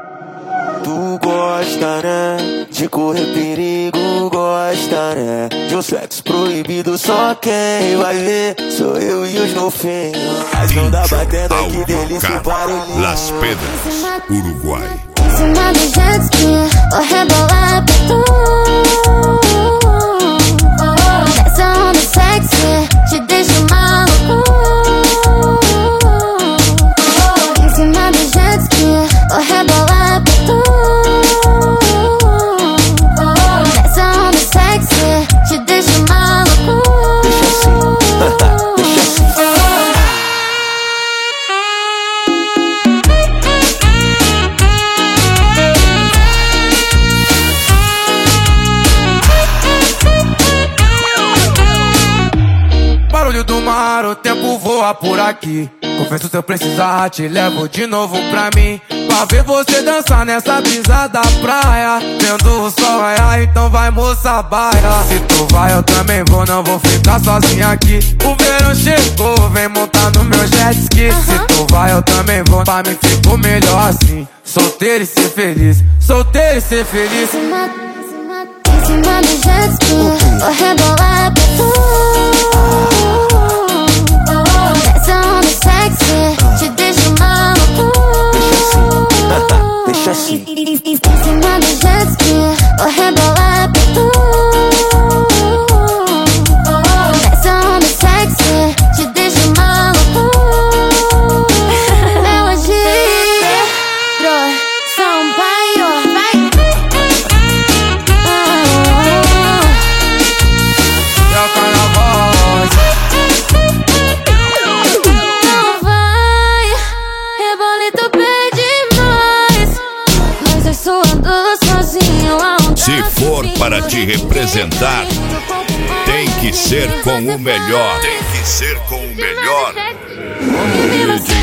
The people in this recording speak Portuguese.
Tu gosta, né? De correr perigo, gosta, né? De um sexo proibido, só quem vai ver sou eu e os golfinhos. As ondas batendo, que delícia, o barulhinho. Las Pedras, Uruguai. Em cima do jet ski, vou rebolar pra tu. Essa onda sexy te deixa maluco. Em cima do jet ski, vou rebolar pra tu. Essa onda sexy te deixa maluco. Deixa assim, deixa assim. Barulho do mar, o tempo voa por aqui. Confesso, se eu precisar, te levo de novo pra mim. Pra ver você dançar nessa brisa da praia. Vendo o sol raiar, então vai, moça, baia. Se tu vai, eu também vou, não vou ficar sozinho aqui. O verão chegou, vem montar no meu jet ski. Se tu vai, eu também vou, pra mim ficou melhor assim. Solteiro e ser feliz, solteiro e ser feliz. Em cima do jet ski, vou rebolar pra tu. Essa onda sexy te deixa maluco. Deixa assim. Em cima do jet ski, vou rebolar pra tu. Essa onda sexy te deixa maluco. Melodia, Sampaio, vai. Não vai, rebolito pede mais. Mas eu suando sozinho a onda. Se for para te representar, tem que ser com o melhor. Tem que ser com o melhor.